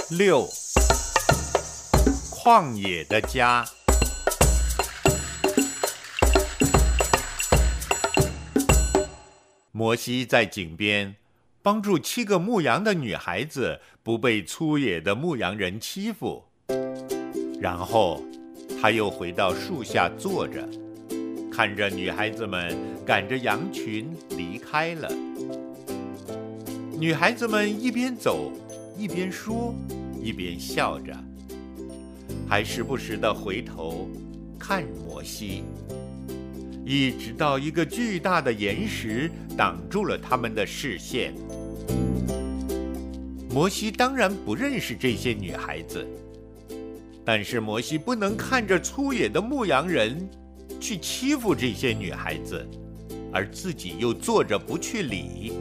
6. 旷野的家。摩西在井边帮助7个牧羊的女孩子不被粗野的牧羊人欺负，然后他又回到树下坐着，看着女孩子们赶着羊群离开了。女孩子们一边走一边说，一边笑着，还时不时地回头看摩西，一直到一个巨大的岩石挡住了他们的视线。摩西当然不认识这些女孩子，但是摩西不能看着粗野的牧羊人去欺负这些女孩子，而自己又坐着不去理。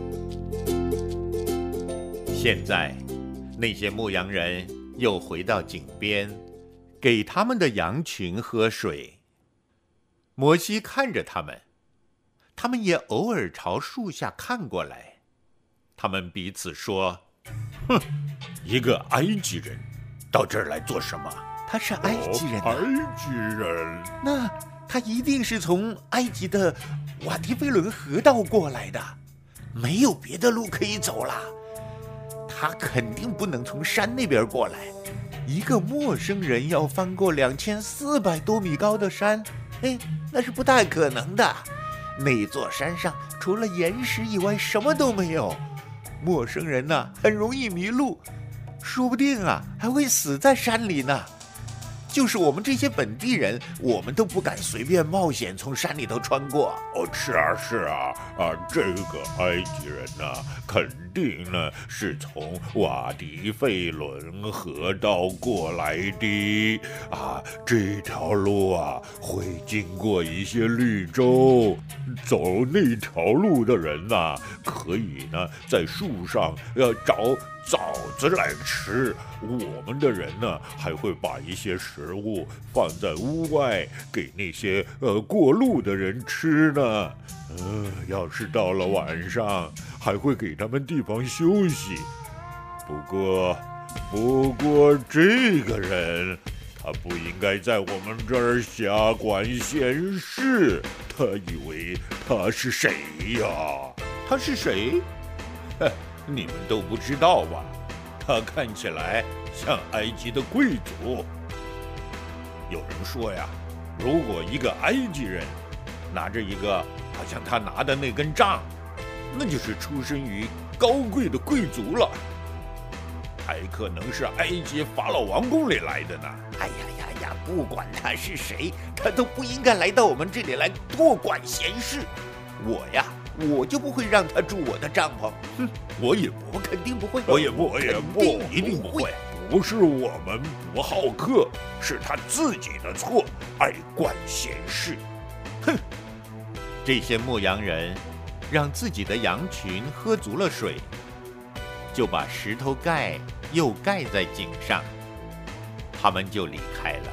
现在那些牧羊人又回到井边，给他们的羊群喝水。摩西看着他们，他们也偶尔朝树下看过来。他们彼此说： 哼，一个埃及人到这儿来做什么？ 他是埃及人啊。 埃及人？ 那他一定是从埃及的瓦迪菲伦河道过来的，没有别的路可以走了。他肯定不能从山那边过来，一个陌生人要翻过2400多米高的山，那是不太可能的。那座山上除了岩石以外什么都没有，陌生人呢，很容易迷路，说不定还会死在山里呢。就是我们这些本地人，我们都不敢随便冒险从山里头穿过。 是啊，这个埃及人呢，肯定呢是从瓦迪费伦河道过来的这条路会经过一些绿洲，走那条路的人呢，可以呢在树上找枣子来吃。我们的人呢，还会把一些食物放在屋外给那些过路的人吃呢。要是到了晚上，还会给他们地方休息。不过这个人，他不应该在我们这儿瞎管闲事。他以为他是谁呀？ 他是谁？ 你们都不知道吧？他看起来像埃及的贵族。有人说呀，如果一个埃及人拿着一个好像他拿的那根杖，那就是出身于高贵的贵族了，还可能是埃及法老王宫里来的呢。 不管他是谁，他都不应该来到我们这里来多管闲事。我就不会让他住我的帐篷。我肯定不会。 我也不，一定不会。不是我们不好客，是他自己的错，爱管闲事。 这些牧羊人让自己的羊群喝足了水，就把石头盖又盖在井上，他们就离开了。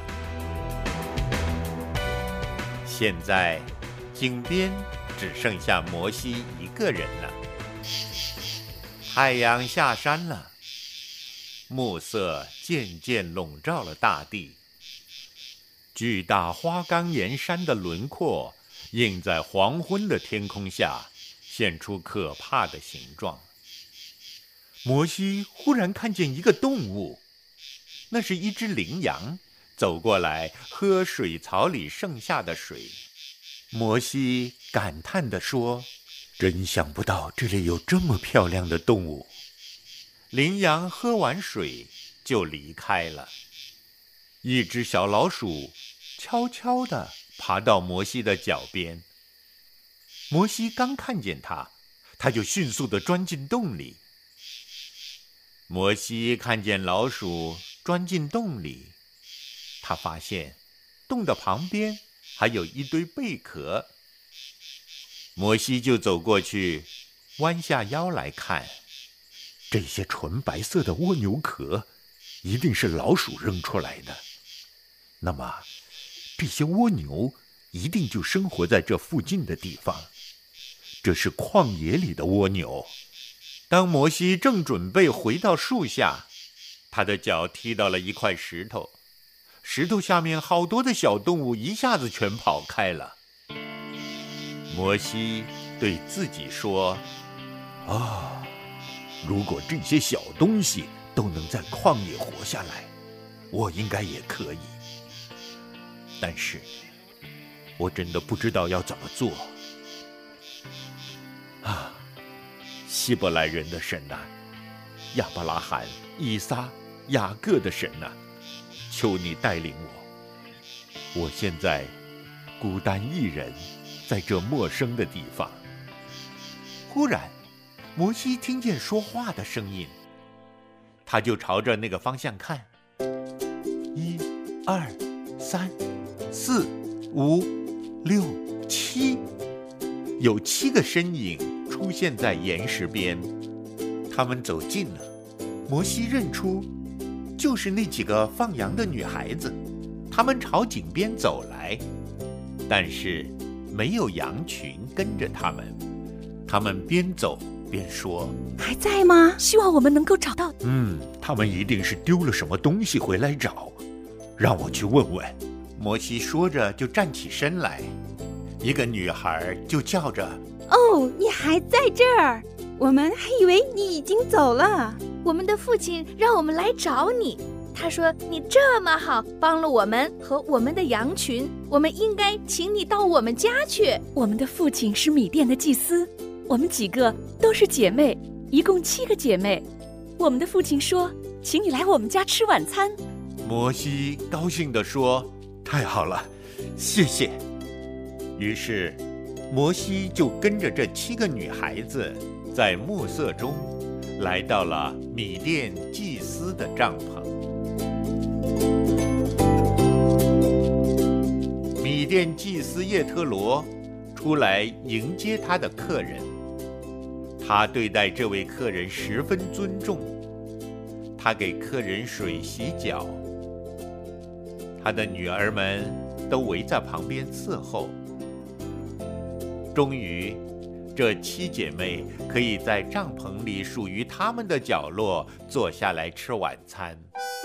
现在井边只剩下摩西一个人了。太阳下山了，暮色渐渐笼罩了大地，巨大花岗岩山的轮廓映在黄昏的天空下，现出可怕的形状。摩西忽然看见一个动物，那是一只羚羊，走过来喝水槽里剩下的水。摩西感叹地说：真想不到这里有这么漂亮的动物。羚羊喝完水就离开了。一只小老鼠悄悄地爬到摩西的脚边。摩西刚看见它，他就迅速地钻进洞里。摩西看见老鼠钻进洞里，他发现洞的旁边还有一堆贝壳。摩西就走过去，弯下腰来看，这些纯白色的蜗牛壳一定是老鼠扔出来的。那么这些蜗牛一定就生活在这附近的地方，这是旷野里的蜗牛。当摩西正准备回到树下， 他的脚踢到了一块石头，石头下面好多的小动物一下子全跑开了。摩西对自己说： 如果这些小东西都能在旷野活下来，我应该也可以。但是我真的不知道要怎么做。希伯来人的神啊，亚伯拉罕、以撒、雅各的神啊，求你带领我。我现在孤单一人，在这陌生的地方。 忽然，摩西听见说话的声音，他就朝着那个方向看。1、2、3、4、5、6、7，有7个身影出现在岩石边。他们走近了，摩西认出就是那几个放羊的女孩子，她们朝井边走来，但是没有羊群跟着他们。他们边走边说： 还在吗？希望我们能够找到。 他们一定是丢了什么东西回来找，让我去问问。 摩西说着就站起身来，一个女孩就叫着： 哦，你还在这儿？我们还以为你已经走了。 我们的父亲让我们来找你，他说你这么好，帮了我们和我们的羊群，我们应该请你到我们家去。 我们的父亲是米甸的祭司，我们几个都是姐妹，一共7个姐妹。我们的父亲说，请你来我们家吃晚餐。 摩西高兴地说：太好了，谢谢。于是摩西就跟着这7个女孩子，在暮色中来到了米甸祭司的帐篷。米甸祭司叶特罗出来迎接他的客人，他对待这位客人十分尊重，他给客人水洗脚，他的女儿们都围在旁边伺候。终于，这7姐妹可以在帐篷里属于她们的角落坐下来吃晚餐。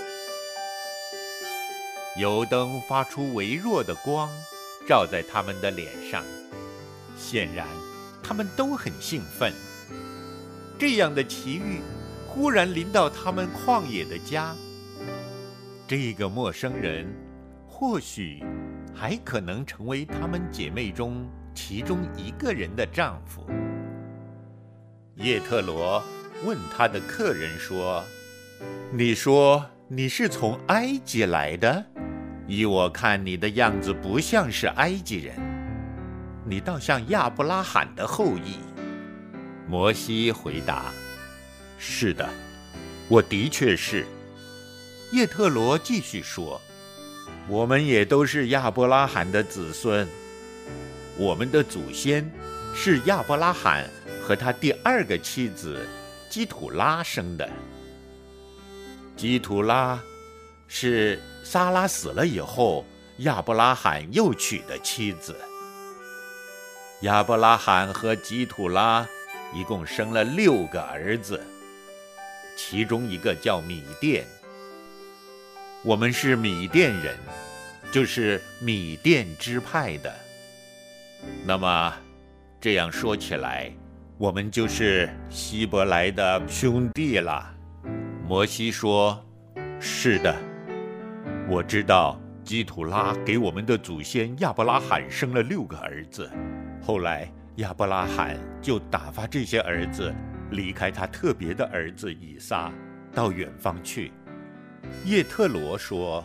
油灯发出微弱的光，照在她们的脸上，显然她们都很兴奋。这样的奇遇忽然临到他们旷野的家，这个陌生人或许还可能成为她们姐妹中其中一个人的丈夫。叶特罗问他的客人说：你说你是从埃及来的？依我看，你的样子不像是埃及人，你倒像亚伯拉罕的后裔。摩西回答：是的，我的确是。叶特罗继续说：我们也都是亚伯拉罕的子孙，我们的祖先是亚伯拉罕和他第2个妻子基土拉生的。基土拉是撒拉死了以后，亚伯拉罕又娶的妻子。亚伯拉罕和基土拉一共生了6个儿子，其中一个叫米甸。我们是米甸人，就是米甸支派的。那么这样说起来，我们就是希伯来的兄弟了。摩西说：是的，我知道基土拉给我们的祖先亚伯拉罕生了6个儿子，后来亚伯拉罕就打发这些儿子离开他特别的儿子以撒，到远方去。叶特罗说：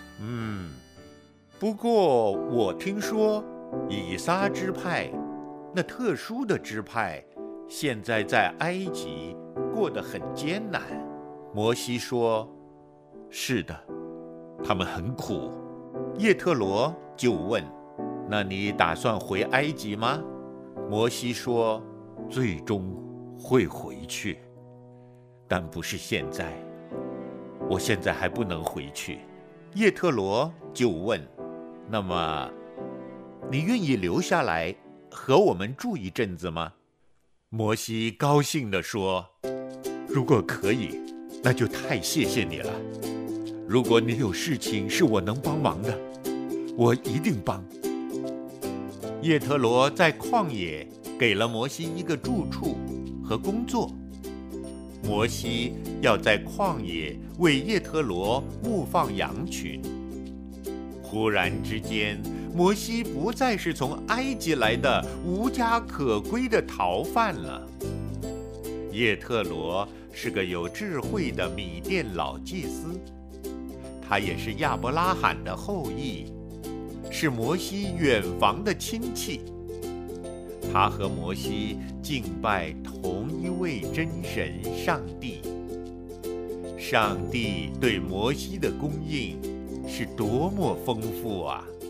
不过我听说以撒支派，那特殊的支派，现在在埃及过得很艰难。摩西说：是的，他们很苦。叶特罗就问：那你打算回埃及吗？摩西说：最终会回去，但不是现在，我现在还不能回去。叶特罗就问：那么你愿意留下来和我们住一阵子吗？摩西高兴地说：如果可以， 那就太谢谢你了。如果你有事情是我能帮忙的，我一定帮。叶忒罗在旷野给了摩西一个住处和工作，摩西要在旷野为叶忒罗牧放羊群。忽然之间，摩西不再是从埃及来的无家可归的逃犯了。叶忒罗是个有智慧的米甸老祭司，他也是亚伯拉罕的后裔，是摩西远房的亲戚。他和摩西敬拜同一位真神上帝。上帝对摩西的供应是多么丰富啊！